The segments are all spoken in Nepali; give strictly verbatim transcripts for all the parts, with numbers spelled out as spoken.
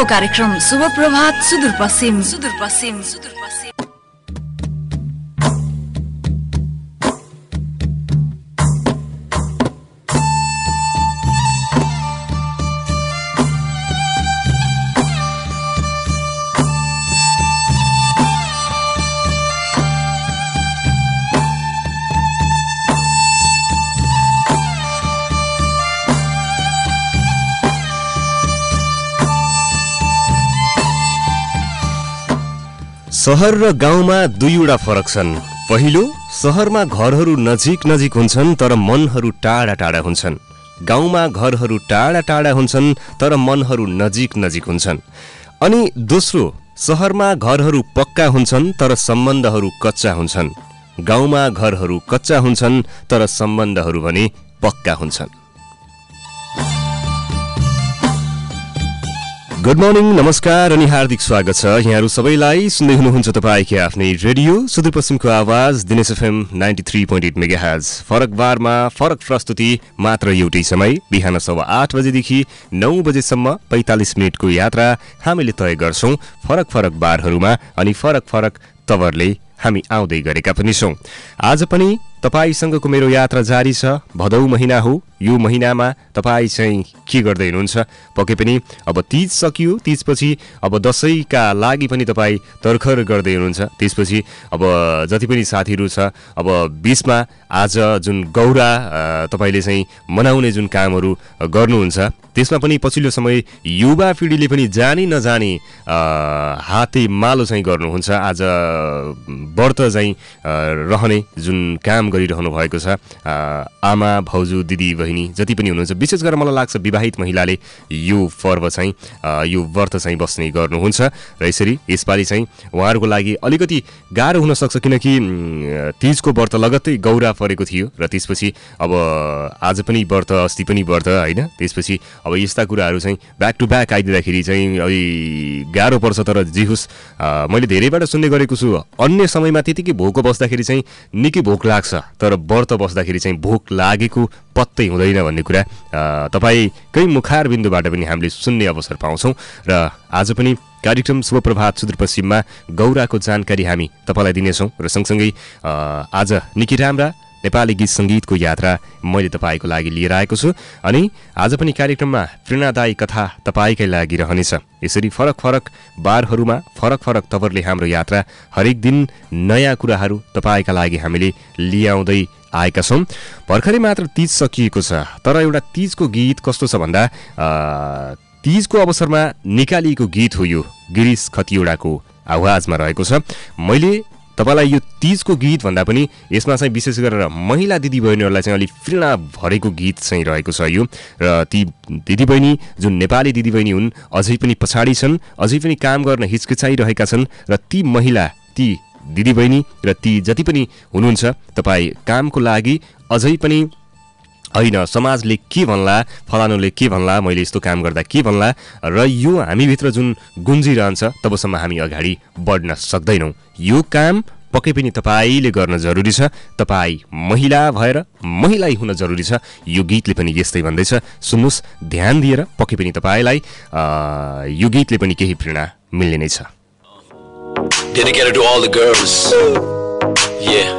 तपाईँको कार्यक्रम शुभ प्रभात सुदूरपश्चिम सुदूरपश्चिम सुदूरपश्चिम शहर र गाउँमा दुईवटा फरक छन्। पहिलो, शहरमा घरहरू नजिक नजिक हुन्छन् तर मनहरू टाढा टाढा हुन्छन्। गाउँमा घरहरू टाढा टाढा हुन्छन् तर मनहरू नजिक नजिक हुन्छन्। अनि दोस्रो, शहरमा घरहरू पक्का हुन्छन् तर सम्बन्धहरू कच्चा हुन्छन्। गाउँमा घरहरू कच्चा हुन्छन् तर सम्बन्धहरू भने पक्का हुन्छन्। गुड मर्निङ, नमस्कार अनि हार्दिक स्वागत छ यहाँहरू सबैलाई। सुन्दै हुनुहुन्छ तपाईँकै आफ्नै रेडियो सुदूरपश्चिमको आवाज Dinesh FM ninety three point eight megahertz. फरक बारमा फरक प्रस्तुति, मात्र एउटै समय, बिहान सवा आठ बजेदेखि नौ बजेसम्म पैँतालिस मिनटको यात्रा हामीले तय गर्छौँ फरक फरक बारहरूमा अनि फरक फरक तवरले हामी आउँदै गरेका पनि छौँ। आज पनि तपाईँसँगको मेरो यात्रा जारी छ। भदौ महिना हो, यो महिनामा तपाईँ चाहिँ के गर्दै हुनुहुन्छ? पक्कै पनि अब तीज सकियो, तीजपछि अब दसैँका लागि पनि तपाईँ तर्खर गर्दै हुनुहुन्छ। त्यसपछि अब जति पनि साथीहरू छ, अब बिचमा आज जुन गौरा तपाईँले चाहिँ मनाउने जुन कामहरू गर्नुहुन्छ त्यसमा पनि पछिल्लो समय युवा पिँढीले पनि जानी नजानी हाते मालो चाहिँ गर्नुहुन्छ। आज व्रत चाहिँ रहने जुन काम गरिरहनु भएको छ, आमा भाउजू दिदी बहिनी जति पनि हुनुहुन्छ, विशेष गरेर मलाई लाग्छ विवाहित महिलाले यो पर्व चाहिँ यो व्रत चाहिँ बस्ने गर्नुहुन्छ। र यसरी यसपालि चाहिँ उहाँहरूको लागि अलिकति गाह्रो हुनसक्छ, किनकि तीजको व्रत लगत्तै गौरा परेको थियो र त्यसपछि अब आज पनि व्रत, अस्ति पनि व्रत होइन। त्यसपछि अब यस्ता कुराहरू चाहिँ ब्याक टु ब्याक आइदिँदाखेरि चाहिँ अलि गाह्रो पर्छ। तर जे होस्, मैले धेरैबाट सुन्ने गरेको छु अन्य समयमा त्यतिकै भोको बस्दाखेरि चाहिँ निकै भोक लाग्छ, तर व्रत बस्दाखेरि चाहिँ भोक लागेको पत्तै हुँदैन भन्ने कुरा तपाईँकै मुखार बिन्दुबाट पनि हामीले सुन्ने अवसर पाउँछौँ। र आज पनि कार्यक्रम शुभ प्रभात सुदूरपश्चिममा गौराको जानकारी हामी तपाईँलाई दिनेछौँ। र सँगसँगै आज निकै राम्रा नेपाली गीत सङ्गीतको यात्रा मैले तपाईँको लागि लिएर आएको छु। अनि आज पनि कार्यक्रममा प्रेरणादायी कथा तपाईँकै लागि रहनेछ। यसरी फरक फरक बारहरूमा फरक फरक तवरले हाम्रो यात्रा हरेक दिन नयाँ कुराहरू तपाईँका लागि हामीले लियाउँदै आएका छौँ। भर्खरै मात्र तीज सकिएको छ, तर एउटा तीजको गीत कस्तो छ भन्दा तीजको अवसरमा निकालिएको गीत हो यो, गिरीश खतिवडाको आवाजमा रहेको छ। मैले तपाईँलाई यो तीजको गीत भन्दा पनि यसमा चाहिँ विशेष गरेर महिला दिदीबहिनीहरूलाई चाहिँ अलिक प्रेरणा भरेको गीत चाहिँ रहेको छ यो। र ती दिदीबहिनी जुन नेपाली दिदीबहिनी हुन् अझै पनि पछाडि छन्, अझै पनि काम गर्न हिचकिचाइरहेका छन्। र ती महिला, ती दिदीबहिनी र ती जति पनि हुनुहुन्छ, तपाईँ कामको लागि अझै पनि होइन समाजले के भन्ला, फलानुले के भन्ला, मैले यस्तो काम गर्दा के भन्ला, र यो हामीभित्र जुन गुन्जिरहन्छ तबसम्म हामी अगाडि बढ्न सक्दैनौँ। यो काम पक्कै पनि तपाईँले गर्न जरुरी छ। तपाईँ महिला भएर महिलै हुन जरुरी छ। यो गीतले पनि यस्तै भन्दैछ, सुन्नुहोस् ध्यान दिएर। पक्कै पनि तपाईँलाई यो गीतले पनि केही प्रेरणा मिल्ने नै छ। Dedicated to all the girls. Yeah.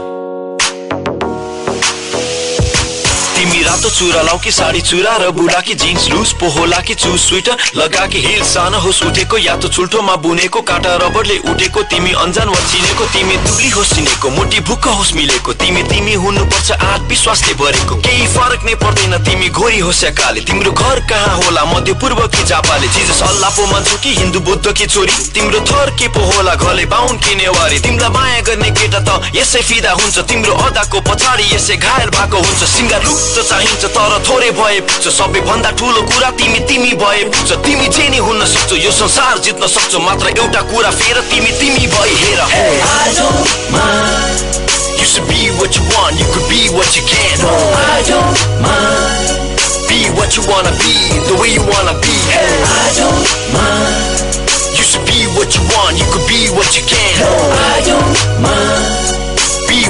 तिमी रातो चुरा लाउ कि साडी चुरा र बुढा कि जिन्स लुज पोहोला कि चुज स्वेटर लगा कि हिल सानो होस् उठेको या त चुल्ठोमा बुनेको काँटा रबरले उठेको तिमी अन्जान वा चिनेको तिमी दुब्ली होस् चिनेको मोटी भुक्क होस् मिलेको तिमी तिमी हुनुपर्छ आत्मविश्वासले भरेको केही फरक नै पर्दैन तिमी गोरी होस् या काले तिम्रो घर कहाँ होला मध्य पूर्व कि जापाले जिजस अल्लाह पो मान्छौ कि हिन्दू बुद्ध कि छोरी तिम्रो थर के पो होला घरले बाहुन कि नेवारी तिमीलाई माया गर्ने केटा त यसै फिदा हुन्छ तिम्रो अदाको पछाडि यसै घायल भएको हुन्छ सिंगार लुक त चाहिन्छ तर थोरै भए पुग्छ सबैभन्दा ठुलो कुरा तिमी तिमी भए पुग्छ तिमी जे नि हुन सक्छौ यो संसार जित्न सक्छौ मात्र एउटा कुरा फेर तिमी तिमी भई हेर Hey, I don't mind. You should be what you want, you could be what you can. No, I don't mind. Be what you wanna be, the way you wanna be. Hey, I don't mind. You should be what you want, you could be what you can. No, I don't mind. Be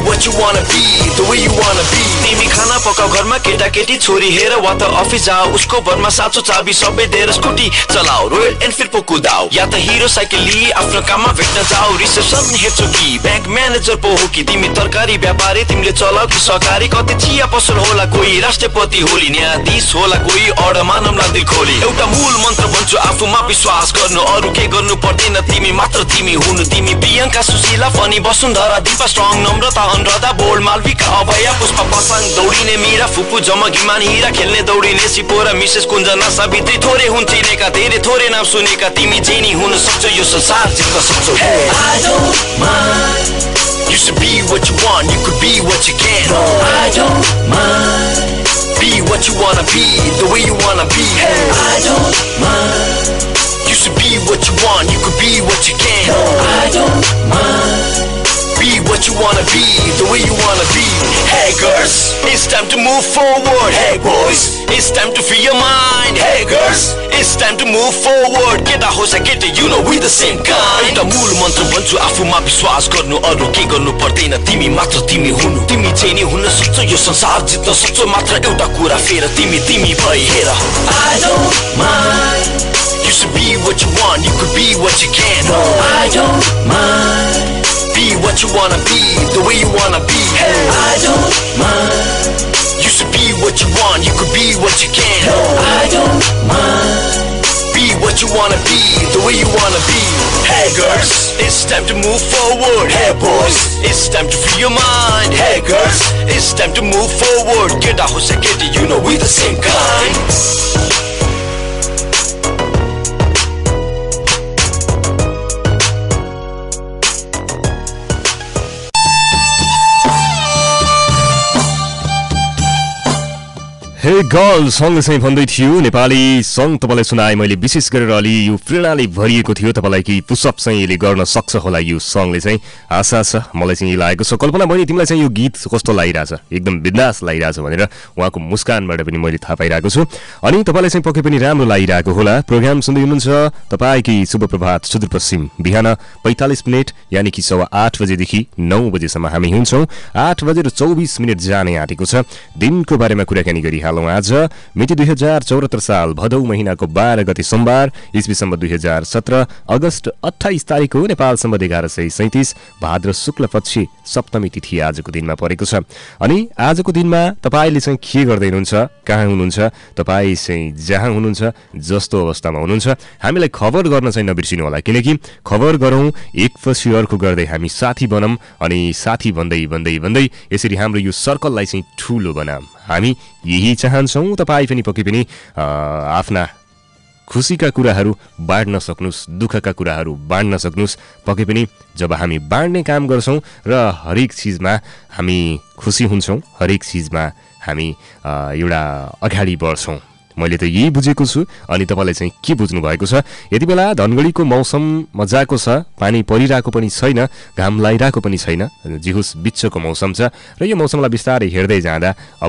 what you wanna be, the way you wanna be. तिमी खाना पकाउ घरमा केटाकेटी छोरी हेर वा त अफिस जाऊ उसको भरमा साँचो चाबी सबै दिएर स्कुटी चलाऊ रोयल एनफिल्ड पो कुदाऊ या त हिरो साइकल लिई आफ्नो काममा भेट्न जाऊ रिसेप्सन हेर्छौ कि ब्याङ्क म्यानेजर पो हो कि तिमी तरकारी व्यापारी तिमीले चलाऊ कि सहकारी कतै चिया पसल होला कोही राष्ट्रपति होली न्यायाधीश होला कोही अर्डर मानवलाई दिल खोली एउटा मूल मन्त्र भन्छु आफूमा विश्वास गर्नु अरू के गर्नु पर्दैन तिमी मात्र तिमी हुनु तिमी Priyanka Sushila funny Vasundhara Deepa strong Namrata Anuradha bold Malavika Abhaya Pushpa Pasang दौडिने मीरा फुपू जमगिमान हिरा खेल्ने दौडिने सिपोरा मिसेस कुञ्जना सावित्री थोरै हुन् चिनेका धेरै थोरै नाम सुनेका तिमी जेनी हुन सक्छौ यो संसार जित्न सक्छौ I don't mind. You should be what you want, you could be what you can. No, I don't mind. Be what you wanna be, the way you wanna be. I don't mind. You should be what you want, you could be what you can. No, I don't mind. Be what you wanna be, the way you wanna be. Hey girls, it's time to move forward. Hey boys, it's time to free your mind. Hey girls, it's time to move forward. Get a house, get a you know we the same kind. एउटा मूल मन्त्र भन्छु आफूमा विश्वास गर्नु अरू के गर्नु पर्दैन तिमी मात्र तिमी हुनु तिमी चाहिँ नि हुन सक्छौ यो संसार जित्न सक्छौ मात्र एउटा कुरा फेर तिमी तिमी भई हेर I don't mind. You should be what you want, you could be what you can. No, I don't mind. Be what you wanna be, the way you wanna be. I don't mind. You should be what you want, you could be what you can. No, I don't mind. Be what you wanna be, the way you wanna be. Hey girls, it's time to move forward. Hey boys, it's time to free your mind. Hey girls, it's time to move forward. Get a house, get it, you know we the same kind. Hey girl सङ्ग चाहिँ भन्दै थियो नेपाली सङ्ग तपाईँलाई सुनाए मैले विशेष गरेर अलि यो प्रेरणाले भरिएको थियो तपाईँलाई कि पुसअप चाहिँ यसले गर्न सक्छ होला यो सङ्गले चाहिँ आशा छ मलाई चाहिँ लागेको छ कल्पना बहिनी तिमीलाई चाहिँ यो गीत कस्तो लागिरहेछ एकदम बिन्दास लागिरहेछ भनेर उहाँको मुस्कानबाट पनि मैले थाहा पाइरहेको छु अनि तपाईँलाई चाहिँ पक्कै पनि राम्रो लागिरहेको होला प्रोग्राम सुन्दै हुनुहुन्छ तपाईँकै शुभ प्रभात सुदूरपश्चिम बिहान पैँतालिस मिनट यानि कि सवा आठ बजेदेखि नौ बजेसम्म हामी हुन्छौँ आठ बजेर चौबिस मिनट जाने आँटेको छ दिनको बारेमा कुराकानी गरिहाल आज मिति दुई हजार चौहत्तर साल भदौ महिनाको बाह्र गते सोमबार इस्वी सम्बत दुई हजार सत्र अगस्त अठाइस तारिक हो नेपाल सम्बत एघार सय सैतिस भाद्र शुक्ल पक्ष सप्तमी तिथि आजको दिनमा परेको छ अनि आजको दिनमा तपाईँले चाहिँ के गर्दै हुनुहुन्छ कहाँ हुनुहुन्छ तपाईँ चाहिँ जहाँ हुनुहुन्छ जस्तो अवस्थामा हुनुहुन्छ हामीलाई खबर गर्न चाहिँ नबिर्सिनु होला किनकि खबर गरौँ एकपछि अर्को गर्दै हामी साथी बनौँ अनि साथी भन्दै भन्दै भन्दै यसरी हाम्रो यो सर्कललाई चाहिँ ठुलो बनाऊँ हामी यही चाहन्छौँ तपाईँ पनि पक्कै पनि आफ्ना खुसीका कुराहरू बाँड्न सक्नुस् दुःखका कुराहरू बाँड्न सक्नुस् पक्कै पनि जब हामी बाँड्ने काम गर्छौँ र हरेक चिजमा हामी खुसी हुन्छौँ हरेक चिजमा हामी एउटा अगाडि बढ्छौँ मैले त यही बुझेको छु अनि तपाईँलाई चाहिँ के बुझ्नु भएको छ यति बेला धनगढीको मौसम मजाको छ पानी परिरहेको पनि छैन घाम लागिरहेको पनि छैन जे होस् बिचको मौसम छ र यो मौसमलाई बिस्तारै हेर्दै जाँदा अब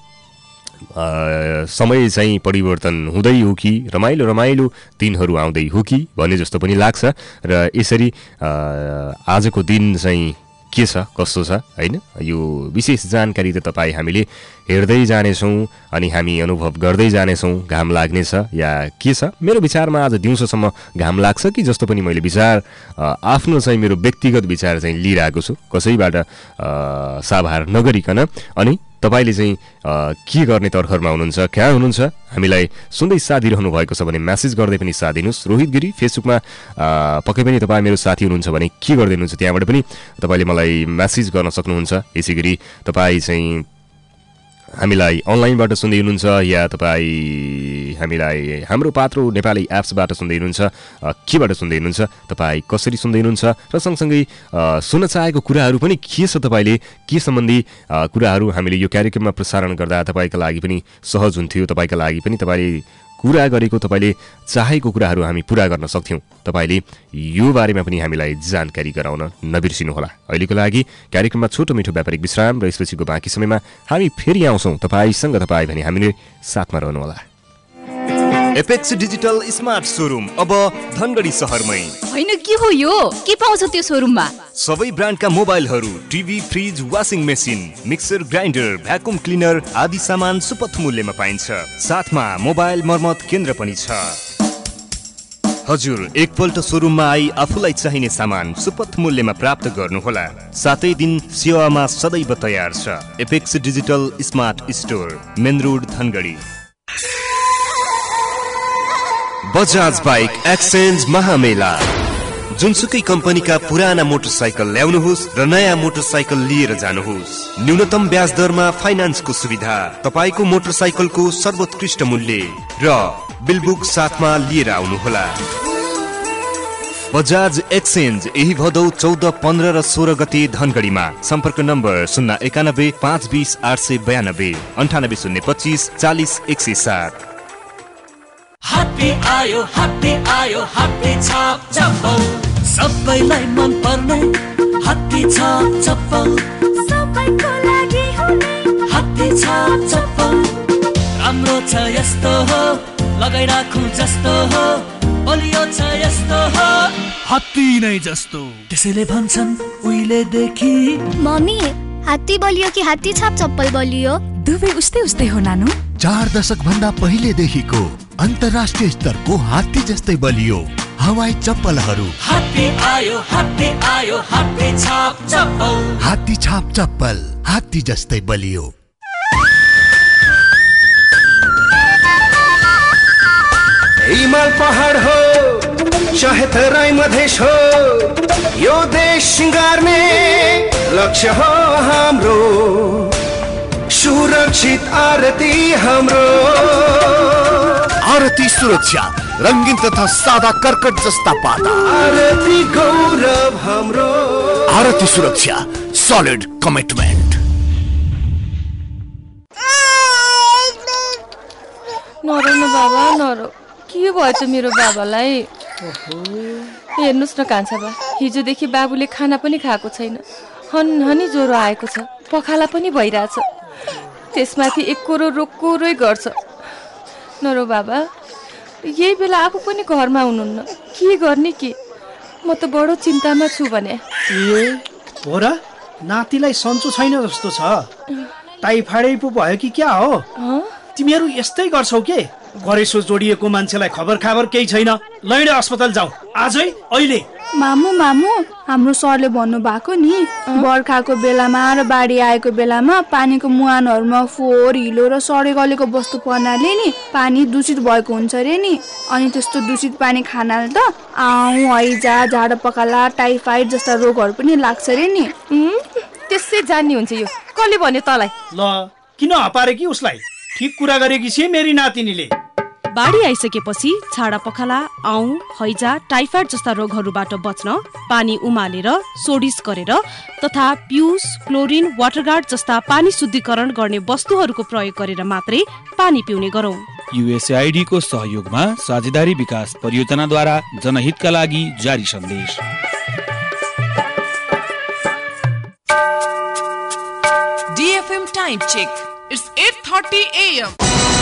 समय चाहिँ परिवर्तन हुँदै हो कि रमाइलो रमाइलो दिनहरू आउँदै हो कि भन्ने जस्तो पनि लाग्छ र यसरी आजको दिन चाहिँ के छ कस्तो छ हैन यो विशेष जानकारी त तपाईँ हामीले हेर्दै जानेछौँ अनि हामी अनुभव गर्दै जानेछौँ घाम लाग्नेछ या के छ मेरो विचारमा आज दिउँसोसम्म घाम लाग्छ कि जस्तो पनि मैले विचार आफ्नो चाहिँ मेरो व्यक्तिगत विचार चाहिँ लिइरहेको छु कसैबाट साभार नगरिकन अनि तपाईले चाहिँ के गर्ने तर्खरमा हुनुहुन्छ कहाँ हुनुहुन्छ हामीलाई सुन्दै साथ दिइरहनु भएको छ भने मेसेज गर्दै पनि साथ दिनुस् रोहित गिरी फेसबुकमा पक्कै पनि तपाईँ मेरो साथी हुनुहुन्छ भने के गर्दै हुनुहुन्छ त्यहाँबाट पनि तपाईले मलाई मेसेज गर्न सक्नुहुन्छ यसैगरी तपाईँ चाहिँ हामीलाई अनलाइनबाट सुन्दै हुनुहुन्छ या तपाईँ हामीलाई हाम्रो पात्रो नेपाली एप्सबाट सुन्दै हुनुहुन्छ केबाट सुन्दै हुनुहुन्छ तपाईँ कसरी सुन्दै हुनुहुन्छ र सँगसँगै सुन्न चाहेको कुराहरू पनि के छ तपाईँले के सम्बन्धी कुराहरू हामीले यो कार्यक्रममा प्रसारण गर्दा तपाईँका लागि पनि सहज हुन्थ्यो तपाईँका लागि पनि तपाईँले कुरा गरेको तपाईँले चाहेको कुराहरू हामी पुरा गर्न सक्थ्यौँ तपाईँले यो बारेमा पनि हामीलाई जानकारी गराउन नबिर्सिनुहोला अहिलेको लागि कार्यक्रममा छोटो मिठो व्यापारिक विश्राम र यसपछिको बाँकी समयमा हामी फेरि आउँछौँ तपाईँसँग तपाईँ भने हामीले साथमा रहनुहोला एपेक्स डिजिटल स्मार्ट सोरुम अब धनगढी सहरमै। होइन के हो यो? के पाउँछ त्यो सोरुममा? सबै ब्रान्डका मोबाइलहरू, TV, fridge, washing machine, mixer grinder, vacuum cleaner आदि सामान सुपथ मूल्यमा पाइन्छ। साथमा मोबाइल मर्मत केन्द्र पनि छ। हजुर एकपल्ट सोरुममा आई आफूलाई चाहिने सामान सुपथ मूल्यमा प्राप्त गर्नुहोला। सातै दिन सेवामा सदैव तयार छ। Apex digital smart store, main road, Dhangadhi. Bajaj bike exchange महामेला। जुनसुकै कम्पनीका पुराना मोटरसाइकल ल्याउनुहोस् र नयाँ मोटरसाइकल लिएर जानुहोस्। न्यूनतम ब्याज दरमा फाइनान्सको सुविधा, तपाईको मोटरसाइकलको सर्वोत्कृष्ट मूल्य र बिलबुक साथमा लिएर आउनुहोला। बजाज एक्सचेन्ज यही भदौ चौध, पन्ध्र र सोह्र गते धनगढीमा। सम्पर्क नम्बर शून्य एकानब्बे पाँच बिस आठ सय बयानब्बे अन्ठानब्बे शून्य पच्चिस चालिस एक सय सात। हात्ती आयो हात्ती आयो हात्ती छाप चप्पल, सबैलाई मन पर्ने हात्ती छाप चप्पल, सबैको लागि हुने हात्ती छाप चप्पल। राम्रो छ यस्तो हो, लगाइराखौँ जस्तो हो, बलियो छ यस्तो हो, हात्ती नै जस्तो। त्यसैले भन्छन् उहिलेदेखि। मम्मी हात्ती बलियो कि हात्ती छाप चप्पल बलियो? दुवै उस्तै उस्तै हो नानु। चार दशक भन्दा पहिलेदेखिको अन्तर्राष्ट्रिय स्तरको हात्ती जस्तै बलियो हवाई चप्पलहरू। हात्ती आयो हात्ती आयो हात्ती छाप चप्पल, हात्ती छाप चप्पल, हात्ती जस्तै बलियो। हिमाल पहाड हो चाहे तराई मधेस हो, यो देश सिंगार्ने लक्ष्य हो हाम्रो। सुरक्षित आरती हाम्रो। आरती सुरक्षा, रंगीन तथा सादा कर्कट जस्ता पाता। आरती गौरव हाम्रो। आरती सुरक्षा, सॉलिड कमिटमेन्ट। नरो न बाबा नरो, के भयो त मेरो बाबालाई? हेर्नुहोस् न कान्छा बा, हिजोदेखि बाबुले खाना पनि खाएको छैन। हनहनी ज्वरो आएको छ, पखाला पनि भइरहेछ, त्यसमाथि एकोरो रोकोरै गर्छ। नरो बाबा, यही बेला आफू पनि घरमा हुनुहुन्न, के गर्ने के? म त बडो चिन्तामा छु भने। ए हो र, नातिलाई सन्चो छैन जस्तो छ। टाइफाइड पो भयो कि क्या हो? तिमीहरू यस्तै गर्छौ के? गरेसो जोडिएको मान्छेलाई खबर खाबर केही छैन। लैडे अस्पताल जाऊ आजै, अहिले। मामु मामु हाम्रो सरले भन्नु भएको नि, बर्खाको बेलामा र बाढी आएको बेलामा पानीको मुहानहरूमा फोहोर, हिलो र सडे गलेको वस्तु पर्नाले नि पानी दूषित भएको हुन्छ रे नि। अनि त्यस्तो दूषित पानी खानाले त आउँ, हैजा, झाडा पखाला, टाइफाइड जस्ता रोगहरू पनि लाग्छ रे नि। त्यसै जान्ने हुन्छ यो? कसले भन्यो तँलाई? ल किन हपारे कि उसलाई? ठिक कुरा गरेकी छे मेरी नातिनीले। बाढी आइसकेपछि छाडा पखाला, आउँ, हैजा, टाइफाइड जस्ता रोगहरूबाट बच्न पानी उमालेर सोडिस गरेर तथा पिउस, क्लोरिन, वाटरगार्ड जस्ता पानी शुद्धिकरण गर्ने वस्तुहरूको प्रयोग गरेर मात्रै पानी पिउने गरौँ। युएसएआईडी को सहयोगमा साझेदारी विकास परियोजनाद्वारा जनहितका लागि जारी सन्देश। DFM time check. It's eight thirty a m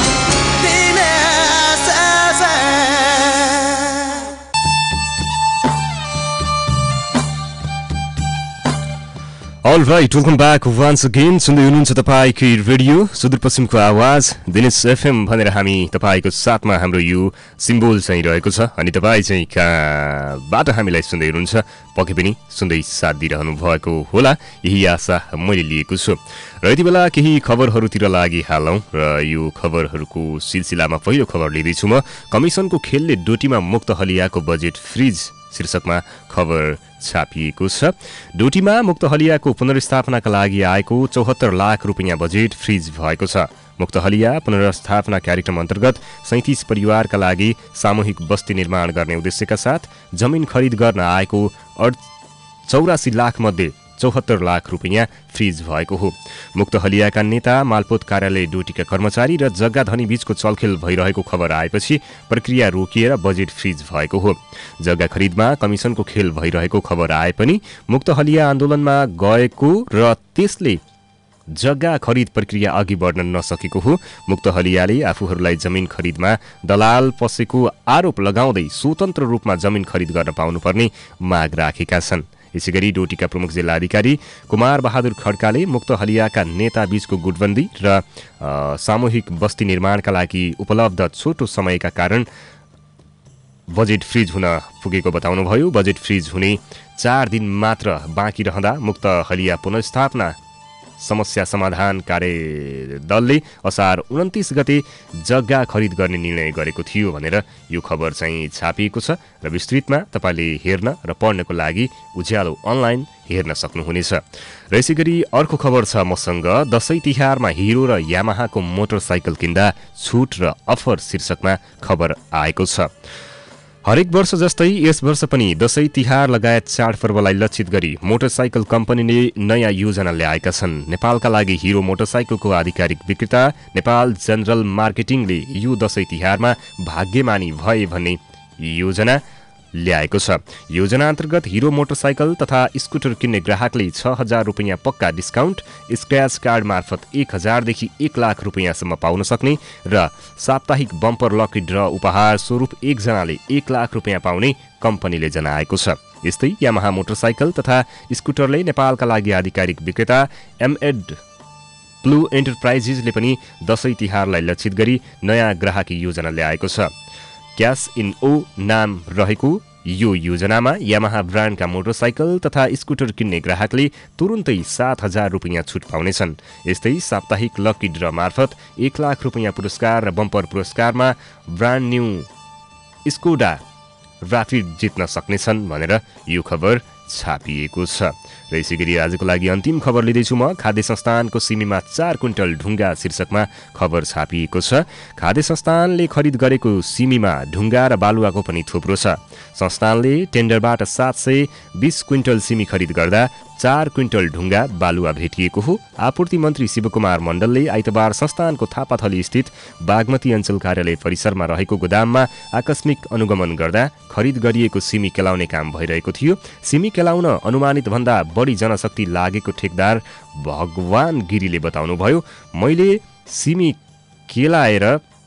All right, welcome back once again. सुन्दै हुनुहुन्छ तपाईकै रेडियो सुदूरपश्चिमको आवाज दिनेश एफएम भनेर हामी तपाईको साथमा हाम्रो यो सिम्बोल चाहिँ रहेको छ। अनि तपाई चाहिँ कहाँबाट हामीलाई सुन्दै हुनुहुन्छ, पक्कै पनि सुन्दै साथ दिइरहनु भएको होला, यही आशा मैले लिएको छु। र यति बेला केही खबरहरूतिर लागि हालौँ र यो खबरहरूको सिलसिलामा पहिलो खबर लिँदैछु म। कमिसनको खेलले डोटीमा मुक्त हलियाको बजेट फ्रिज शीर्षकमा खबर छापिएको छ। डोटीमा मुक्त हलियाको पुनर्स्थापनाका लागि आएको चौहत्तर लाख रुपियाँ बजेट फ्रिज भएको छ। मुक्त हलिया पुनर्स्थापना कार्यक्रम अन्तर्गत सैंतीस परिवारका लागि सामूहिक बस्ती निर्माण गर्ने उद्देश्यका साथ जमिन खरिद गर्न आएको चौरासी लाख मध्ये चौहत्तर लाख रुपियाँ फ्रिज भएको हो। मुक्त हलियाका नेता, मालपोत कार्यालय डोटीका कर्मचारी र जग्गाधनी बीचको चलखेल भइरहेको खबर आएपछि प्रक्रिया रोकिएर बजेट फ्रिज भएको हो। जग्गा खरिदमा कमिसनको खेल भइरहेको खबर आए पनि मुक्त हलिया आन्दोलनमा गएको र त्यसले जग्गा खरिद प्रक्रिया अघि बढ्न नसकेको हो। मुक्त हलियाले आफूहरूलाई जमिन खरिदमा दलाल पसेको आरोप लगाउँदै स्वतन्त्र रूपमा जमिन खरिद गर्न पाउनुपर्ने माग राखेका छन्। यसैगरी डोटीका प्रमुख जिल्ला अधिकारी कुमार बहादुर खड्काले मुक्त हलियाका नेता बीचको गुटबन्दी र सामूहिक बस्ती निर्माणका लागि उपलब्ध छोटो समयका कारण बजेट फ्रिज हुन पुगेको बताउनुभयो। बजेट फ्रिज हुने चार दिन मात्र बाँकी रहँदा मुक्त हलिया पुनर्स्थापना समस्या समाधान कार्यदलले असार उन्तिस गते जग्गा खरिद गर्ने निर्णय गरेको थियो भनेर यो खबर चाहिँ छापिएको छ र विस्तृतमा तपाईँले हेर्न र पढ्नको लागि उज्यालो अनलाइन हेर्न सक्नुहुनेछ। र यसैगरी अर्को खबर छ मसँग दशैं तिहारमा हिरो र यामाहाको मोटरसाइकल किन्दा छुट र अफर शीर्षकमा खबर आएको छ। हरेक वर्ष जस्तै यस वर्ष पनि दशैं तिहार लगायत चाडपर्वलाई लक्षित गरी मोटरसाइकल कम्पनीले नयाँ योजना ल्याएका छन्। नेपालका लागि हिरो मोटरसाइकलको आधिकारिक विक्रेता नेपाल जनरल मार्केटिङले यो दशैं तिहारमा भाग्यमानी भए भन्ने योजना ल्याएको छ। योजना अन्तर्गत हिरो मोटरसाइकल तथा स्कुटर किन्ने ग्राहकले छ हजार रुपियाँ पक्का डिस्काउन्ट, स्क्रैच कार्ड मार्फत एक हजारदेखि एक लाख रुपियाँसम्म पाउन सक्ने र साप्ताहिक बम्पर लकी ड्र उपहार स्वरूप एकजनाले एक लाख रुपियाँ पाउने कम्पनीले जनाएको छ। यस्तै यामाहा मोटरसाइकल तथा स्कुटरले नेपालका लागि आधिकारिक विक्रेता एमएड ब्लू एन्टरप्राइजेसले पनि दशैं तिहारलाई लक्षित गरी नयाँ ग्राहकी योजना ल्याएको छ। क्यास इन ओ नाम रहेको यो योजनामा यामाहा ब्रान्डका मोटरसाइकल तथा स्कुटर किन्ने ग्राहकले तुरुन्तै सात हजार रुपियाँ छुट पाउनेछन्। यस्तै साप्ताहिक लकी ड्र मार्फत एक लाख रुपियाँ पुरस्कार र बम्पर पुरस्कारमा ब्रान्ड न्यू स्कोडा राफिड जित्न सक्नेछन् भनेर यो खबर छापिएको छ। र यसैगरी आजको लागि अन्तिम खबर लिँदैछु म। खाद्य संस्थानको सिमीमा चार क्विन्टल ढुङ्गा शीर्षकमा खबर छापिएको छ। खाद्य संस्थानले खरिद गरेको सिमीमा ढुङ्गा र बालुवाको पनि थुप्रो छ। संस्थानले टेन्डरबाट सात सय बिस क्विन्टल सिमी खरिद गर्दा चार क्विन्टल ढुङ्गा बालुवा भेटिएको हो। आपूर्ति मन्त्री शिवकुमार मण्डलले आइतबार संस्थानको थापाथली स्थित बागमती अञ्चल कार्यालय परिसरमा रहेको गोदाममा आकस्मिक अनुगमन गर्दा खरिद गरिएको सिमी केलाउने काम भइरहेको थियो। सिमी केलाउन अनुमानित भन्दा बढी जनशक्ति लागेको ठेकदार भगवान गिरीले बताउनुभयो। मैले सिमी केलाएर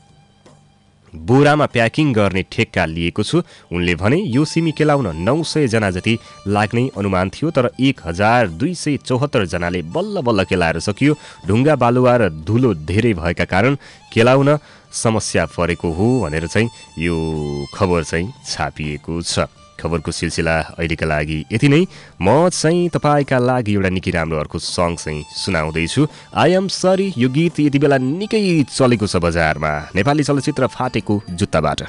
बोरामा प्याकिङ गर्ने ठेक्का लिएको छु। उनले भने यो सिमी केलाउन नौ सय जना जति लाग्ने अनुमान थियो, तर एक हजार दुई सय चौहत्तर जनाले बल्ल बल्ल केलाएर सकियो। ढुङ्गा बालुवा र धुलो धेरै भएका कारण केलाउन समस्या परेको हो भनेर चाहिँ यो खबर चाहिँ छापिएको छ। खबरको सिलसिला अहिलेका लागि यति नै। म चाहिँ तपाईँका लागि एउटा निकै राम्रो अर्को सङ्ग चाहिँ सुनाउँदैछु। I am sorry. यो गीत यति बेला निकै चलेको छ बजारमा, नेपाली चलचित्र फाटेको जुत्ताबाट।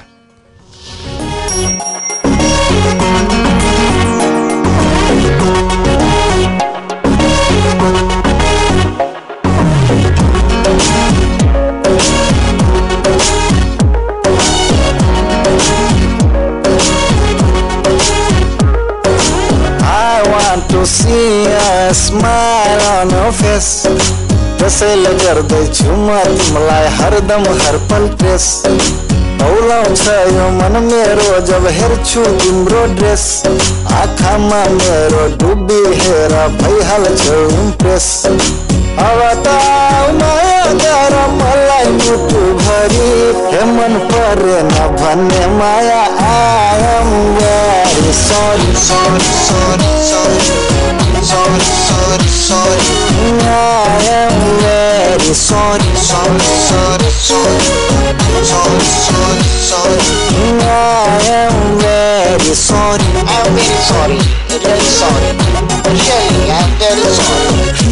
To see a smile on your face, त्यसैले गर्दैछु म तिमीलाई हरदम हर पल ट्रेस। औलाउँछ यो मन मेरो जब हेर्छु तिम्रो ड्रेस। आँखामा मेरो डुबी हेर भइहाल्छौ इम्प्रेस। अब त माया गर मलाई मुटु भरि, हे मन परेन भन्ने माया। I am very sorry, sorry, sorry, sorry, sorry, sorry, sorry. I am very sorry, sorry, sorry, sorry, sorry, sorry, sorry. I am very sorry. I am very sorry, really sorry. Really, I am very sorry.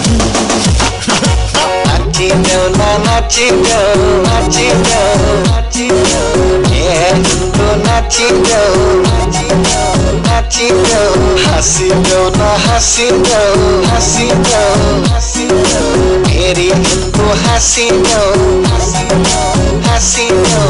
Nachingo na nachingo, nachingo, nachingo. Yeah, go nachingo, nachingo, nachingo. Hasingo na hasingo, hasingo, hasingo. Meri go hasingo, hasingo, hasingo.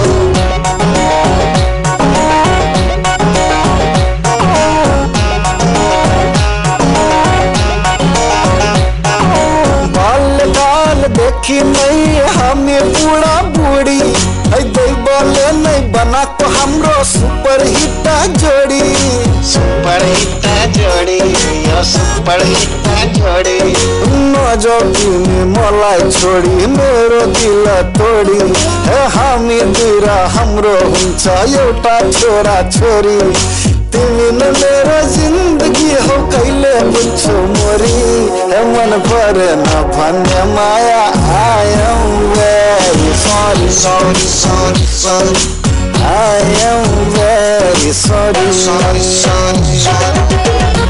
देखी नहीं हमें बूढ़ा बूढ़ी बोले नहीं बना तो हमरो सुपर हिटा जोड़ी। सुपर हिटा जोड़ी यो सुपर हिटा जोड़ी। नो मजा तिमी मलाई छोडी मेरो दिल तोडी हे हामी दुई र हाम्रो हुन्छ एउटा छोरा छोरी तिमी न मेरो जिन्दगी हो कहिले बुझ्छौ मोरी हे मन परेन भन्ने माया I am very sorry sorry sorry sorry I am very sorry sorry sorry sorry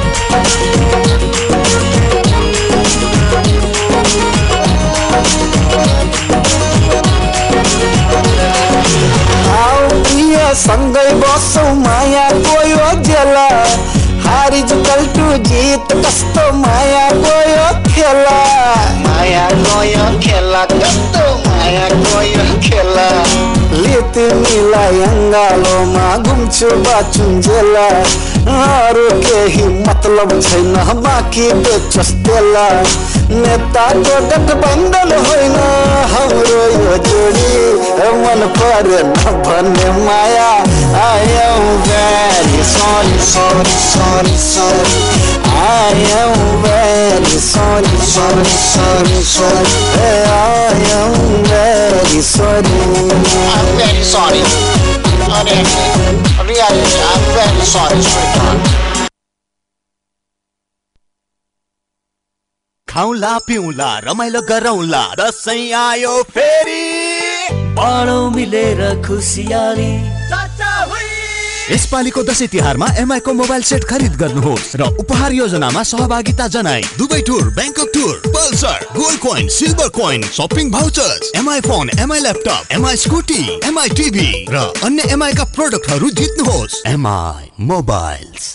सँगै बसौँ माया गयो जेला हारी जुकल्टु जित कस्तो माया गयो खेला माया गयो खेला कस्तो माया गयो खेला ले तिमीलाई अङ्गालोमा घुम्छु बाचुन्जेला अरू केही मतलब छैन बाँकी बेचोस् तेला नेताको गठबन्धन होइन हाम्रो यो जोडी मन परेन भन्ने माया I am very sorry sorry sorry sorry I am very sorry sorry sorry sorry I am very sorry I'm very sorry really I'm very sorry sweetheart खाउँला पिउँला रमाइलो गरौँला दसैँ आयो फेरि बाँडौँ मिलेर खुसियाली यसपालिको दशैं तिहारमा एमआई को मोबाइल सेट खरिद गर्नुहोस् र उपहार योजनामा सहभागिता जनाई Dubai tour Bangkok tour Pulsar gold coin silver coin shopping vouchers MI phone MI laptop MI scooty MI TV र अन्य एमआई का प्रोडक्टहरू जित्नुहोस् एमआई मोबाइल्स।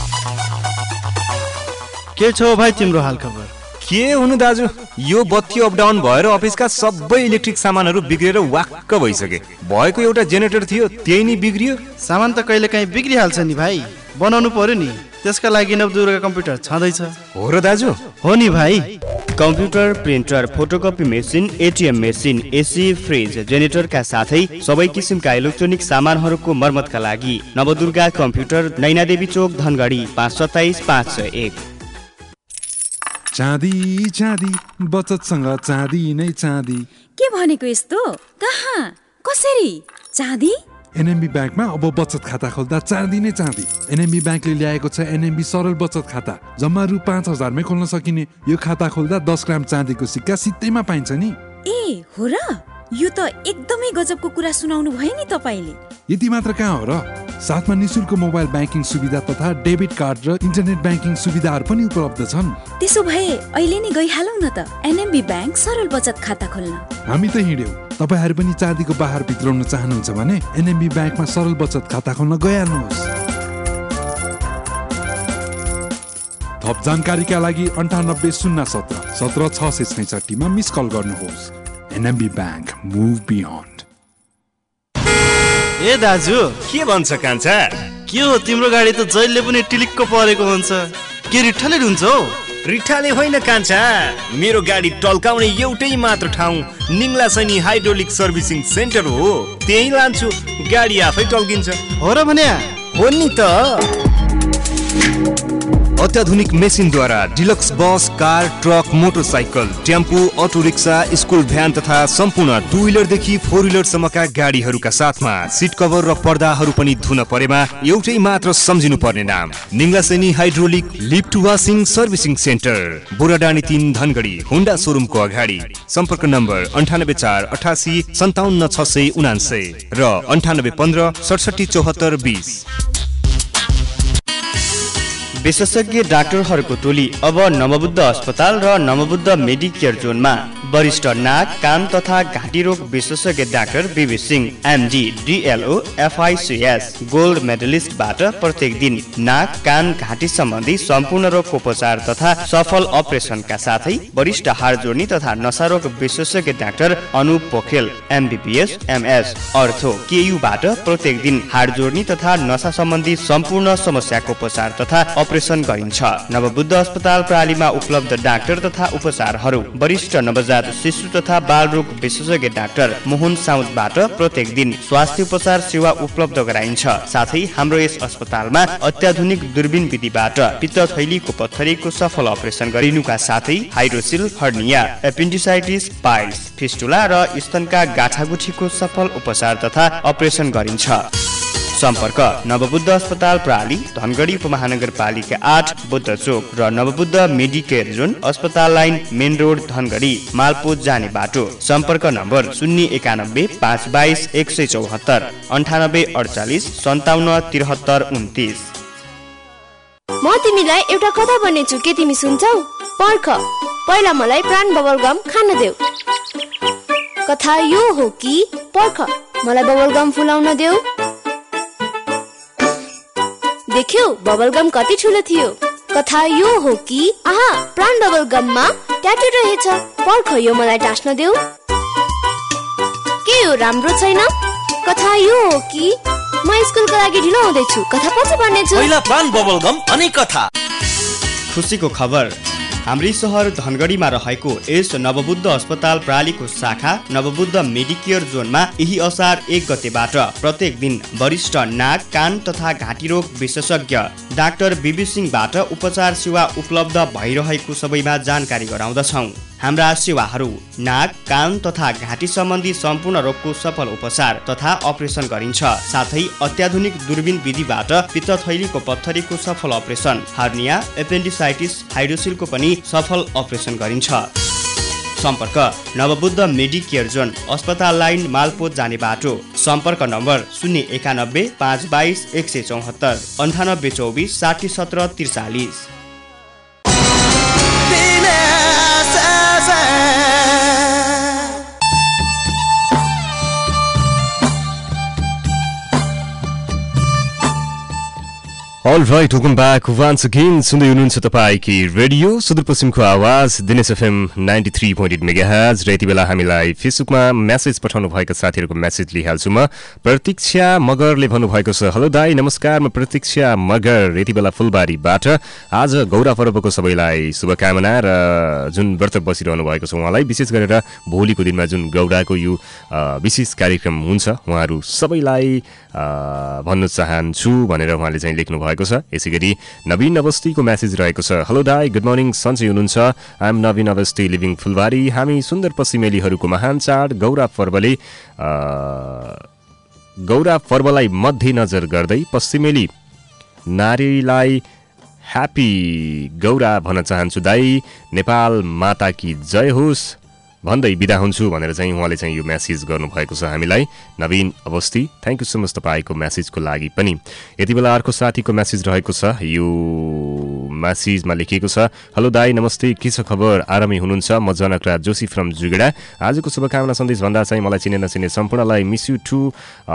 के छ भाइ तिम्रो हाल खबर? के हुनु दाजु, यो बत्ती अपडाउन भएर अफिसका सबै इलेक्ट्रिक सामानहरू बिग्रेर वाक्क भइसके। भएको एउटा जेनेरेटर थियो त्यही नि बिग्रियो। सामान त कहिले काहीँ बिग्रिहाल्छ नि भाइ, बनाउनु पर्यो नि। त्यसका लागि नवदुर्गा कम्प्युटर छँदैछ। हो र दाजु? हो नि भाइ। Computer, printer, photocopy machine, ATM machine, AC, fridge, जेनेरेटरका साथै सबै किसिमका इलेक्ट्रोनिक सामानहरूको मर्मतका लागि नवदुर्गा कम्प्युटर, नैनादेवी चोक, धनगढी, पाँच सत्ताइस पाँच सय एक। चाँदी चाँदी बचतसँग चाँदी नै चाँदी। के भनेको यस्तो? कहाँ कसरी चाँदी? एनएमबी ब्याङ्कमा अब बचत खाता खोल्दा चाँदी नै चाँदी। एनएमबी ब्याङ्कले ल्याएको छ एनएमबी सरल बचत खाता। जम्मा रु पाँच हजारमै खोल्न सकिने यो खाता खोल्दा दस ग्राम चाँदीको सिक्का सित्तैमा पाइन्छ नि। ए हो र, यो त एकदमै गजबको कुरा सुनाउनु भयो नि तपाईले। यति मात्र कहाँ हो र, साथमा निशुल्क मोबाइल ब्याङ्किङ सुविधा तथा डेबिट कार्ड र इन्टरनेट ब्याङ्किङ सुविधाहरू पनि उपलब्ध छन्। त्यसो भए अहिले नै गइहालौँ न त एनएमबी ब्याङ्क सरल बचत खाता खोल्न। हामी त हिँड्यौँ, तपाईहरु पनि चाँदीको बहार भित्राउन चाहनुहुन्छ भने एनएमबी ब्याङ्कमा सरल बचत खाता खोल्न गइहाल्नुहोस्। थप जानकारीका लागि अन्ठानब्बे शून्य सत्र सत्र छ सय छैसठीमा मिस कल गर्नुहोस्। NMB bank, move beyond. ए दाजु, के भन्छ कान्छा? के हो तिम्रो गाडी त जहिले पनि टिलिक्क परेको हुन्छ, के रिठ्ठाले हुन्छ हौ? रिठाले होइन कान्छा, मेरो गाडी टल्काउने एउटै मात्र ठाउँ Ningla Saini hydraulic servicing centre हो। त्यही लान्छु, गाडी आफै टल्किन्छ। हो र भने? हो नि त। अत्याधुनिक मेसिनद्वारा deluxe bus, car, truck, motorcycle, tempo, auto rickshaw, school van तथा सम्पूर्ण टु व्हिलरदेखि फोर व्हिलरसम्मका गाडीहरूका साथमा सिट कभर र पर्दाहरू पनि धुन परेमा एउटै मात्र सम्झिनु पर्ने नाम Ninglasaini hydraulic lift washing servicing centre, Boradani तीन, धनगढी, होन्डा सोरुमको अगाडि। सम्पर्क नम्बर अन्ठानब्बे चार अठासी सन्ताउन्न छ सय उनान्सय र अन्ठानब्बे पन्ध्र सडसठी चौहत्तर बिस। विशेषज्ञ डाक्टरहरूको टोली अब नवबुद्ध अस्पताल र नवबुद्ध मेडिकेयर जोनमा वरिष्ठ नाक, कान तथा घाँटी रोग विशेषज्ञ doctor BB Singh MD DLO FICS gold मेडलिस्टबाट प्रत्येक दिन नाक, कान, घाँटी सम्बन्धी सम्पूर्ण रोगको उपचार तथा सफल अपरेसनका साथै वरिष्ठ हाड जोड्नी तथा नशा रोग विशेषज्ञ doctor Anup Pokhrel MBBS MS ortho केयुबाट प्रत्येक दिन हाड जोड्नी तथा नशा सम्बन्धी सम्पूर्ण समस्याको उपचार तथा अपरेसन गरिन्छ। नवबुद्ध अस्पताल प्रालीमा उपलब्ध डाक्टर तथा उपचारहरू वरिष्ठ नवजात नवजात शिशु तथा बाल रोग विशेषज्ञ डाक्टर मोहन साउदबाट प्रत्येक दिन स्वास्थ्य उपचार सेवा उपलब्ध गराइन्छ। साथै हाम्रो यस अस्पतालमा अत्याधुनिक दूरबीन विधिबाट पित्तथैलीको पत्थरीको सफल अपरेसन गरिनुका साथै hydrocele, hernia, appendicitis, piles, fistula र स्तनका गाँठागुठीको सफल उपचार तथा अपरेसन गरिन्छ। सम्पर्क नवबुद्ध अस्पताल प्राली, धनगढी उपमहानगरपालिका आठ, बुद्ध चोक र नवबुद्ध मेडिकेयर जोन, अस्पताल लाइन, मेन रोड, धनगढी, मालपोत जाने बाटो। सम्पर्क नम्बर शून्य एकानब्बे पाँच बाइस एक सय चौहत्तर अन्ठानब्बे अडचालिस सन्ताउन्न त्रिहत्तर उन्तिस। म तिमीलाई एउटा कथा भन्नेछु, के तिमी सुन्छौ? पर्ख, पहिला मलाई प्राण बबल गम खान देऊ। कथा यो हो कि पर्ख, मलाई बबल गम फुलाउन देऊ। देख्यौ बबल गम कति ठुलो थियो। कथा यो हो कि आहा, प्राण बबल गममा ट्याटु रहेछ। पर्ख, यो मलाई टास्न देऊ। के यो राम्रो छैन? कथा यो हो कि म स्कुलको लागि ढिलो हुँदैछु, कथा पछि भन्नेछु। पहिला प्राण बबल गम अनि कथा। खुसीको खबर, हाम्रै सहर धनगढीमा रहेको यस नवबुद्ध अस्पताल प्रालीको शाखा नवबुद्ध मेडिकेयर जोनमा यही असार एक गतेबाट प्रत्येक दिन वरिष्ठ नाक, कान तथा घाँटी रोग विशेषज्ञ डाक्टर बिबी सिंहबाट उपचार सेवा उपलब्ध भइरहेको सबैमा जानकारी गराउँदछौँ। हाम्रा सेवाहरू नाक, कान तथा घाँटी सम्बन्धी सम्पूर्ण रोगको सफल उपचार तथा अपरेसन गरिन्छ। साथै अत्याधुनिक दूरबीन विधिबाट पित्तथैलीको पत्थरीको सफल अपरेसन, हर्निया, एपेन्डिसाइटिस, हाइड्रोसिलको पनि सफल अपरेसन गरिन्छ। सम्पर्क नवबुद्ध मेडिकेयर जोन, अस्पताल लाइन, मालपोत जाने बाटो। सम्पर्क नम्बर शून्य एकानब्बे पाँच बाइस एक सय चौहत्तर अन्ठानब्बे चौबिस साठी सत्र त्रिचालिस। All right, welcome back once again. सुन्दै हुनुहुन्छ तपाईकी रेडियो सुदूरपश्चिमको आवाज Dinesh FM ninety three point eight megahertz र यति बेला हामीलाई फेसबुकमा मेसेज पठाउनु भएको साथीहरूको मेसेज लिइहाल्छु म। प्रतीक्षा मगरले भन्नुभएको छ, हेलो दाई नमस्कार, म प्रतीक्षा मगर यति बेला फुलबारीबाट। आज गौरा पर्वको सबैलाई शुभकामना र जुन व्रत बसिरहनु भएको छ उहाँलाई, विशेष गरेर भोलिको दिनमा जुन गौराको यो विशेष कार्यक्रम हुन्छ उहाँहरू सबैलाई भन्न चाहन्छु भनेर उहाँले चाहिँ लेख्नु भएको छ। यसै गरी नवीन अवस्थीको मेसेज रहेको छ, हेलो दाई गुड मर्निङ, सन्चै हुनुहुन्छ? I am Navin Awasthi living Phulbari. हामी सुन्दर पश्चिमेलीहरूको महान चाड गौरा पर्वले गौरा पर्वलाई मध्यनजर गर्दै पश्चिमेली नारीलाई ह्याप्पी गौरा भन्न चाहन्छु दाई। नेपाल माता की जय होस् भन्दै बिदा हुन्छु भनेर चाहिँ उहाँले चाहिँ यो मेसेज गर्नुभएको छ हामीलाई। Navin Awasthi, thank you so much तपाईँको मेसेजको लागि पनि। यति बेला अर्को साथीको मेसेज रहेको छ, यो मेसेजमा लेखिएको छ, हेलो दाई नमस्ते, के छ खबर? आरामै हुनुहुन्छ? म जनकराज जोशी फ्रम जुगडा। आजको शुभकामना सन्देश भन्दा चाहिँ मलाई चिने नचिने सम्पूर्णलाई मिस यु टु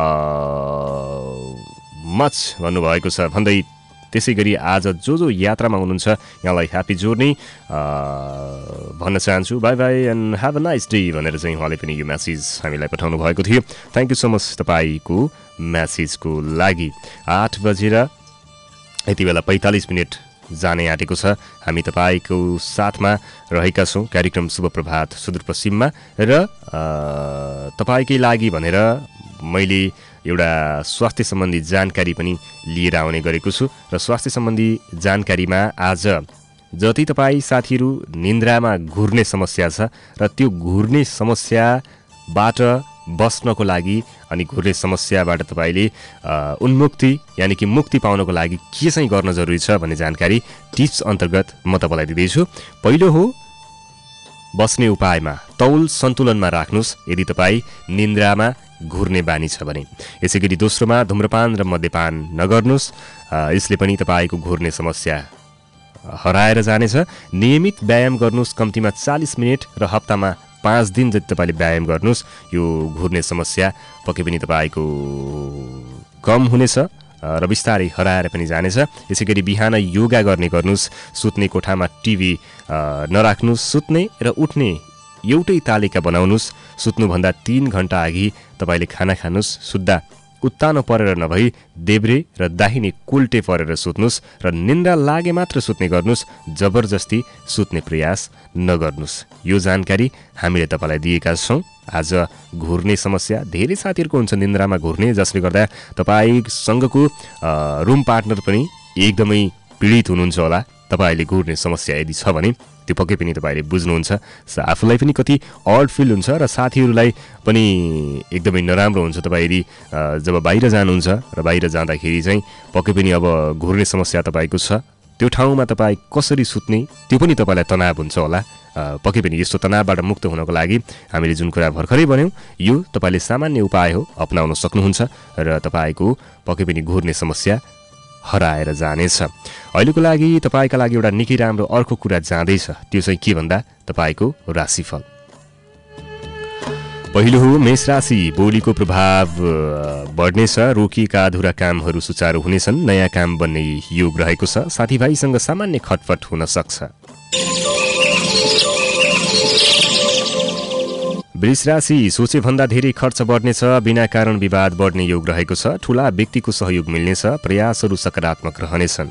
मच भन्नुभएको छ भन्दै त्यसै गरी आज जो जो यात्रामा हुनुहुन्छ यहाँलाई ह्याप्पी जर्नी भन्न चाहन्छु। Bye bye and have a nice day भनेर चाहिँ उहाँले पनि यो मेसेज हामीलाई पठाउनु भएको थियो। थ्याङ्क यू सो मच तपाईँको मेसेजको लागि। आठ बजेर यति बेला पैँतालिस मिनट जाने आँटेको छ। हामी तपाईँको साथमा रहेका छौँ कार्यक्रम शुभ प्रभात सुदूरपश्चिममा र तपाईँकै लागि भनेर मैले एउटा स्वास्थ्य सम्बन्धी जानकारी पनि लिएर आउने गरेको छु र स्वास्थ्य सम्बन्धी जानकारीमा आज जति तपाईँ साथीहरू निन्द्रामा घुर्ने समस्या छ र त्यो घुर्ने समस्याबाट बस्नको लागि अनि घुर्ने समस्याबाट तपाईँले उन्मुक्ति यानि कि मुक्ति पाउनको लागि के चाहिँ गर्न जरुरी छ भन्ने जानकारी टिप्स अन्तर्गत म तपाईँलाई दिँदैछु। पहिलो हो बस्ने उपायमा तौल सन्तुलनमा राख्नुहोस् यदि तपाईँ निन्द्रामा घुर्ने बानी छ भने। यसै गरी दोस्रोमा धुम्रपान र मद्यपान नगर्नुहोस्, यसले पनि तपाईँको घुर्ने समस्या हराएर जानेछ। नियमित व्यायाम गर्नुहोस्, कम्तीमा चालिस मिनट र हप्तामा पाँच दिन जति तपाईँले व्यायाम गर्नुहोस्। यो घुर्ने समस्या पक्कै पनि तपाईँको कम हुनेछ र बिस्तारै हराएर पनि जानेछ। यसै गरी बिहान योगा गर्ने गर्नुहोस्, सुत्ने कोठामा टिभी नराख्नुहोस्, सुत्ने र उठ्ने एउटै तालिका बनाउनुहोस्। सुत्नुभन्दा तीन घन्टा अघि तपाईँले खाना खानुहोस्, सुत्दा उत्तानो परेर नभई देब्रे र दाहिने कुल्टे परेर सुत्नुस् र निन्द्रा लागे मात्र सुत्ने गर्नुस्, जबरजस्ती सुत्ने प्रयास नगर्नुस्। यो जानकारी हामीले तपाईँलाई दिएका छौँ। आज घुर्ने समस्या धेरै साथीहरूको हुन्छ, निन्द्रामा घुर्ने, जसले गर्दा तपाईँसँगको रुम पार्टनर पनि एकदमै पीडित हुनुहुन्छ होला। तपाईँले घुर्ने समस्या यदि छ भने त्यो पक्कै पनि तपाईँले बुझ्नुहुन्छ। आफूलाई पनि कति अड फिल हुन्छ र साथीहरूलाई पनि एकदमै नराम्रो हुन्छ। तपाईँ यदि जब बाहिर जानुहुन्छ र बाहिर जाँदाखेरि चाहिँ पक्कै पनि अब घुर्ने समस्या तपाईँको छ, त्यो ठाउँमा तपाईँ कसरी सुत्ने त्यो पनि तपाईँलाई तनाव हुन्छ होला। पक्कै पनि यस्तो तनावबाट मुक्त हुनको लागि हामीले जुन कुरा भर्खरै भन्यौँ यो तपाईँले सामान्य उपाय हो, अपनाउन सक्नुहुन्छ र तपाईँको पक्कै पनि घुर्ने समस्या हराएर जानेछ। अहिलेको लागि तपाईँका लागि एउटा निकै राम्रो अर्को कुरा जाँदैछ, त्यो चाहिँ के भन्दा तपाईँको राशिफल। पहिलो हो मेष राशि। बोलीको प्रभाव बढ्नेछ, रोकिएका अधुरा कामहरू सुचारू हुनेछन्, नयाँ काम बन्ने योग रहेको छ, साथीभाइसँग सामान्य खटपट हुन सक्छ। वृष राशि। सोचे भन्दा धेरै खर्च बढ्नेछ, बिना कारण विवाद बढ्ने योग रहेको छ, ठूला व्यक्तिको सहयोग मिल्नेछ, प्रयासहरू सकारात्मक रहनेछन्।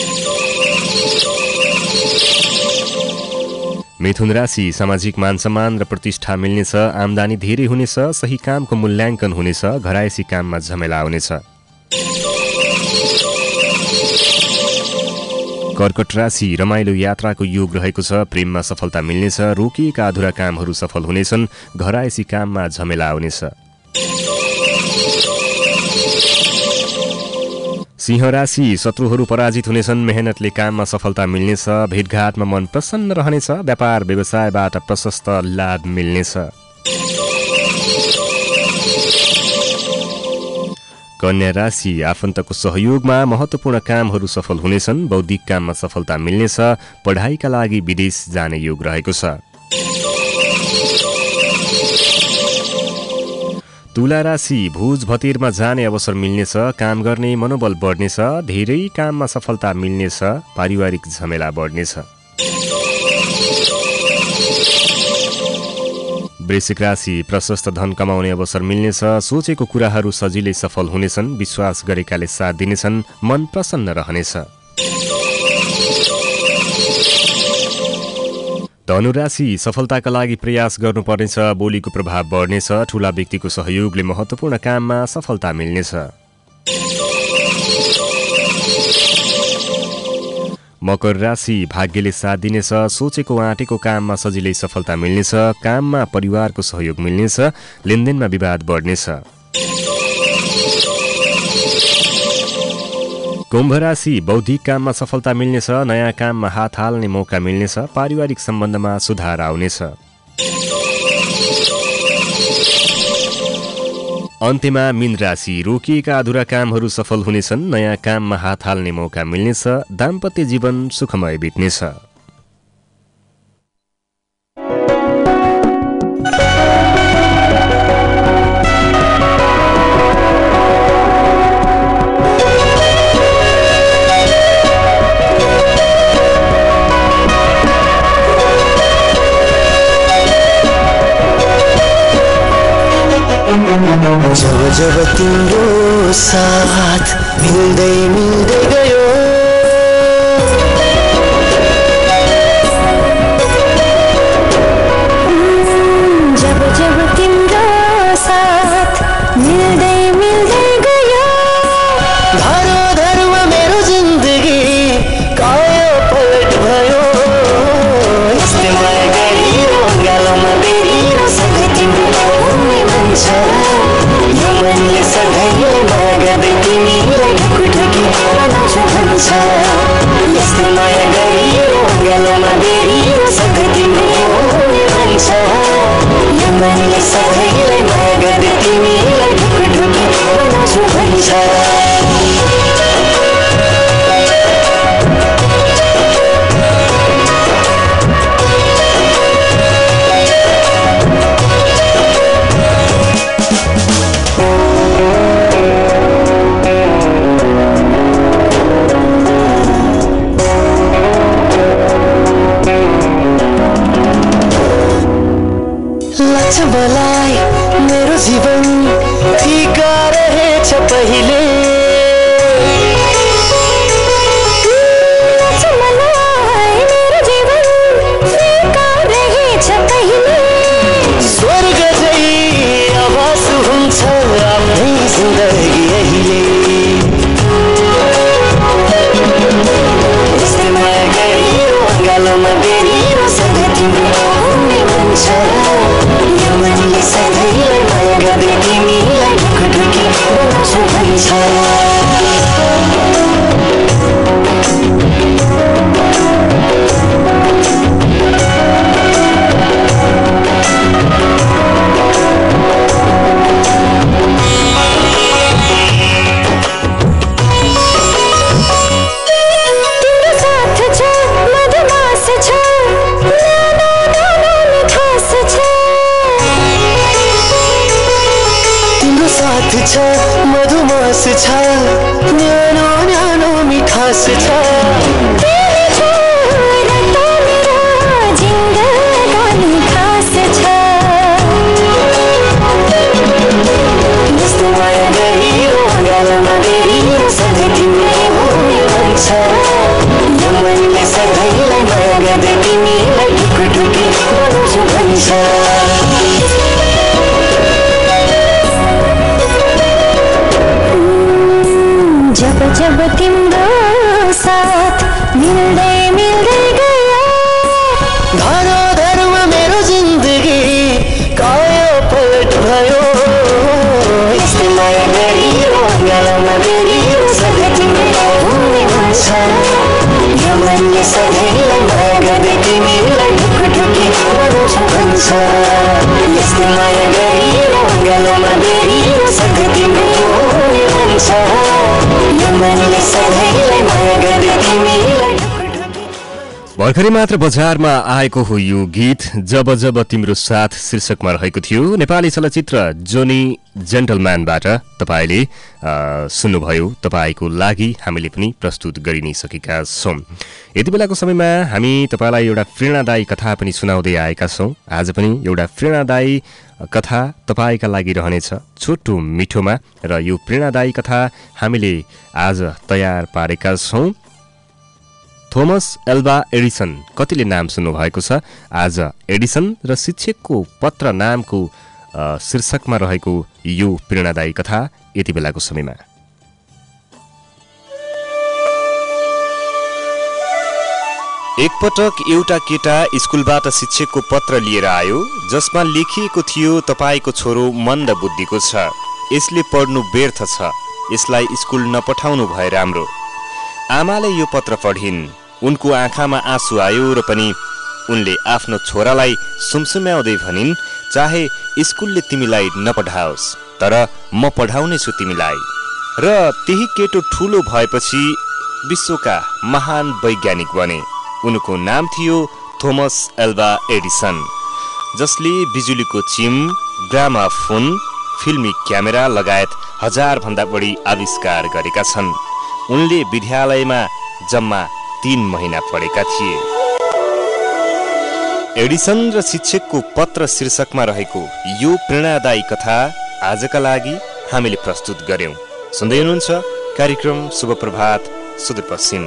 मिथुन राशि। सामाजिक मान सम्मान र प्रतिष्ठा मिल्नेछ, आम्दानी धेरै हुनेछ, सही कामको मूल्याङ्कन हुनेछ, घरायसी काममा झमेला आउनेछ। कर्कट राशि। रमाइलो यात्राको योग रहेको छ, प्रेममा सफलता मिल्नेछ, रोकिएका अधुरा कामहरू सफल हुनेछन्, घरायसी काममा झमेला आउनेछ। सिंह राशि। शत्रुहरू पराजित हुनेछन्, मेहनतले काममा सफलता मिल्नेछ, भेटघाटमा मन प्रसन्न रहनेछ, व्यापार व्यवसायबाट प्रशस्त लाभ मिल्नेछ। कन्या राशि। आफन्तको सहयोगमा महत्त्वपूर्ण कामहरू सफल हुनेछन्, बौद्धिक काममा सफलता मिल्नेछ, पढाइका लागि विदेश जाने योग रहेको छ। तुला राशि। भोज भतेरमा जाने अवसर मिल्नेछ, काम गर्ने मनोबल बढ्नेछ, धेरै काममा सफलता मिल्नेछ, पारिवारिक झमेला बढ्नेछ। वृश्चिक राशि। प्रशस्त धन कमाउने अवसर मिल्नेछ, सोचेको कुराहरू सजिलै सफल हुनेछन्, विश्वास गरेकाले साथ दिनेछन्, मन प्रसन्न रहनेछ। धनु राशि। सफलताका लागि प्रयास गर्नुपर्नेछ, बोलीको प्रभाव बढ्नेछ, ठूला व्यक्तिको सहयोगले महत्त्वपूर्ण काममा सफलता मिल्नेछ। मकर राशि। भाग्यले साथ दिनेछ, सोचेको आँटेको काममा सजिलै सफलता मिल्नेछ, काममा परिवारको सहयोग मिल्नेछ, लेनदेनमा विवाद बढ्नेछ। कुम्भ राशि। बौद्धिक काममा सफलता मिल्नेछ, नयाँ काममा हात हाल्ने मौका मिल्नेछ, पारिवारिक सम्बन्धमा सुधार आउनेछ। अन्त्यमा मीन राशि। रोकिएका अधुरा कामहरू सफल हुनेछन्, नयाँ काममा हात हाल्ने मौका मिल्नेछ, दाम्पत्य जीवन सुखमय बित्नेछ। जब जब तिम्रो साथ मिल्दै मिल्दै गयो, जब जब तिम्रो साथ मिल्दै मिल्दै गयो, धरो धरमा मेरो जिन्दगी कायो पलट भयो, यस्तै माया गरियो गालोमा बेरियो, सधैँ तिम्रो हुने मन छ, यो मनले सधैँ माया गर्दै तिमीलाई ढुकुढुकी बनाउँछु भन्छ, यस्तै माया गरियो गालोमा बेरियो, सधैँ तिम्रो हुने मन छ, यो मनले सधैँलाई माया गर्दै तिमीलाई ढुकुढुकी बनाउँछु भन्छ। लाग्छ मलाई मेरो जीवन फिका रहेछ पहिले स्वर्ग जै आवास हुन्छ आफ्नै जिन्दगी अहिले यस्तै माया गरिरो अँगालोमा बेरिरो सधैँ तिम्रो आउने भन्छ यो मनले सधैँलाई माया गर्दै तिमीलाई ढुकढुकी बनाउँछु भन्छ छ मधुमास छ न्यानो न्यानो मिठास छ तिमी छ रक्ता मेरो जिन्दगानी खास छ यस्तो माया गरिरो अँगालोमा बेरिरो सधैँ तिमीले हुने भन्छ यो मनले सधैँलाई माया गर्दै तिमीलाई ढुकढुकी बनाउँछु भन्छ जब जब तिम्रो साथ मिल्दै मिल्दै गयो धरोधरमा मेरो जिन्दगी काया पलट भयो यस्तै माया गरिरो अँगालोमा बेरिरो सधैँ तिमीलाई हुने भन्छ यो मनले सधैँलाई माया गर्दै तिमीलाई ढुकढुकी बनाउँछु भन्छ यस्तै माया गरिरो अँगालोमा बेरिरो सधैँ तिमीलाई हुने भन्छ भर्खरै मात्र बजारमा आएको हो यो गीत जब जब तिम्रो साथ शीर्षकमा रहेको थियो नेपाली चलचित्र जोनी जेन्टलम्यानबाट तपाईँले सुन्नुभयो तपाईँको लागि हामीले पनि प्रस्तुत गरि नै सकेका छौँ यति बेलाको समयमा हामी तपाईँलाई एउटा प्रेरणादायी कथा पनि सुनाउँदै आएका छौँ आज पनि एउटा प्रेरणादायी कथा तपाईँका लागि रहनेछ छोटो मिठोमा र यो प्रेरणादायी कथा हामीले आज तयार पारेका छौँ थोमस एल्वा एडिसन कतिले नाम सुन्नुभएको छ आज एडिसन र शिक्षकको पत्र नामको शीर्षकमा रहेको यो प्रेरणादायी कथा यति बेलाको समयमा एकपटक एउटा केटा स्कुलबाट शिक्षकको पत्र लिएर आयो जसमा लेखिएको थियो तपाईको छोरो मन्द बुद्धिको छ यसले पढ्नु व्यर्थ छ यसलाई स्कुल नपठाउनु भए राम्रो आमाले यो पत्र पढिन् उनको आँखामा आँसु आयो र पनि उनले आफ्नो छोरालाई सुमसुम्याउँदै भनिन् चाहे स्कुलले तिमीलाई नपढाओस् तर म पढाउने छु तिमीलाई र त्यही केटो ठुलो भएपछि विश्वका महान वैज्ञानिक बने उनको नाम थियो थोमस एल्वा एडिसन जसले बिजुलीको चिम ग्रामाफोन फिल्मी क्यामेरा लगायत हजार भन्दा बढी आविष्कार गरेका छन् उनले विद्यालयमा जम्मा तीन महिना पढेका थिए एडिसन र शिक्षकको पत्र शीर्षकमा रहेको यो प्रेरणादायी कथा आजका लागि हामीले प्रस्तुत गर्यौं सुन्दै हुनुहुन्छ कार्यक्रम शुभ प्रभात सुदूरपश्चिम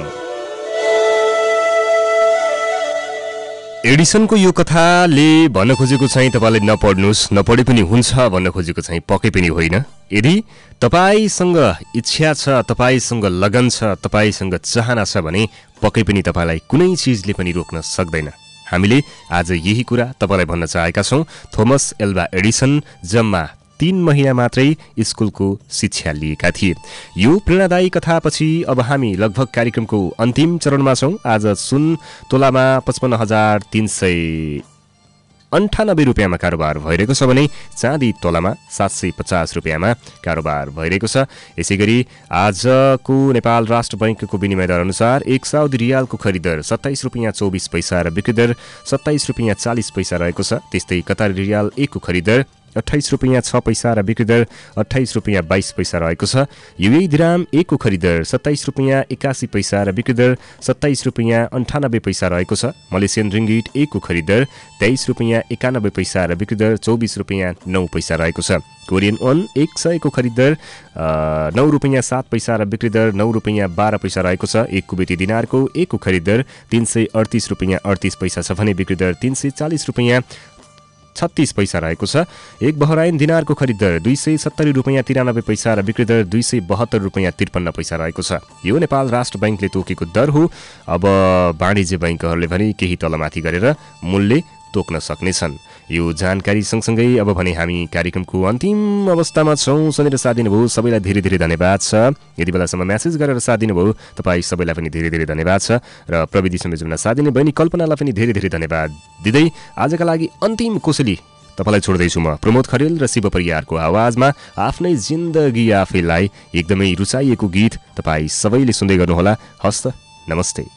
एडिसनको यो कथाले भन्न खोजेको चाहिँ तपाईले नपढ्नुस् नपढे पनि हुन्छ भन्न खोजेको चाहिँ पक्कै पनि होइन यदि तपाईसँग इच्छा छ तपाईसँग लगन छ तपाईसँग चाहना छ भने पक्कै पनि तपाईलाई कुनै चीजले पनि रोक्न सक्दैन हामीले आज यही कुरा तपाईलाई भन्न चाहेका छौं थोमस एल्वा एडिसन जम्मा तीन महिना मात्रै स्कुलको शिक्षा लिएका थिए यो प्रेरणादायी कथापछि अब हामी लगभग कार्यक्रमको अन्तिम चरणमा छौं आज सुन तोलामा पचपन्न हजार तीन सय अन्ठानब्बे रुपियाँमा कारोबार भइरहेको छ भने चाँदी तोलामा सात सय पचास रुपियाँमा कारोबार भइरहेको छ यसैगरी आजको नेपाल राष्ट्र बैंकको विनिमय दर अनुसार एक साउदी रियालको खरिदर सत्ताइस रुपियाँ चौबिस पैसा र बिक्री दर सत्ताइस रुपियाँ चालिस पैसा रहेको छ त्यस्तै कतारी रियाल एकको खरिदर अठाइस रुपियाँ छ पैसा र बिक्री दर अठाइस रुपियाँ बाइस पैसा रहेको छ। युए दिराम एकको खरिद दर सत्ताइस रुपियाँ एकासी पैसा र बिक्री दर सत्ताइस रुपियाँ अन्ठानब्बे पैसा रहेको छ। मलेसियन रिङ्गिट एकको खरिद दर तेइस रुपियाँ एकानब्बे पैसा र बिक्री दर चौबिस रुपियाँ नौ पैसा रहेको छ। कोरियन वन एक सयको खरिद दर नौ रुपियाँ सात पैसा र बिक्री दर नौ रुपियाँ बाह्र पैसा रहेको छ। एक कुवेती दिनारको एकको खरिद दर तीन सय अडतिस रुपियाँ अडतिस पैसा छ भने बिक्री दर तीन सय चालिस रुपियाँ छत्तीस पैसा रहेको छ। एक बहराइन दिनारको खरिद दर दुई सय सत्तरी रुपियाँ तिरानब्बे पैसा र बिक्री दर दुई सय बहत्तर रुपियाँ त्रिपन्न पैसा रहेको छ। यो नेपाल राष्ट्र बैङ्कले तोकेको दर हो। अब वाणिज्य बैङ्कहरूले भने केही तलमाथि गरेर मूल्य तोक्न सक्नेछन्। यो जानकारी सँगसँगै अब भने हामी कार्यक्रमको अन्तिम अवस्थामा छौँ। सुनेर साथ दिनुभयो सबैलाई धेरै धेरै धन्यवाद छ। यति बेलासम्म म्यासेज गरेर साथ दिनुभयो तपाईँ सबैलाई पनि धेरै धेरै धन्यवाद छ र प्रविधि संयोजनमा साथ दिने बहिनी कल्पनालाई पनि धेरै धेरै धन्यवाद दिँदै आजका लागि अन्तिम कोसेली तपाईँलाई छोड्दैछु म प्रमोद खरेल र शिव परियारको आवाजमा आफ्नै जिन्दगी आफैलाई एकदमै रुचाइएको गीत तपाईँ सबैले सुन्दै गर्नुहोला। हस्त नमस्ते।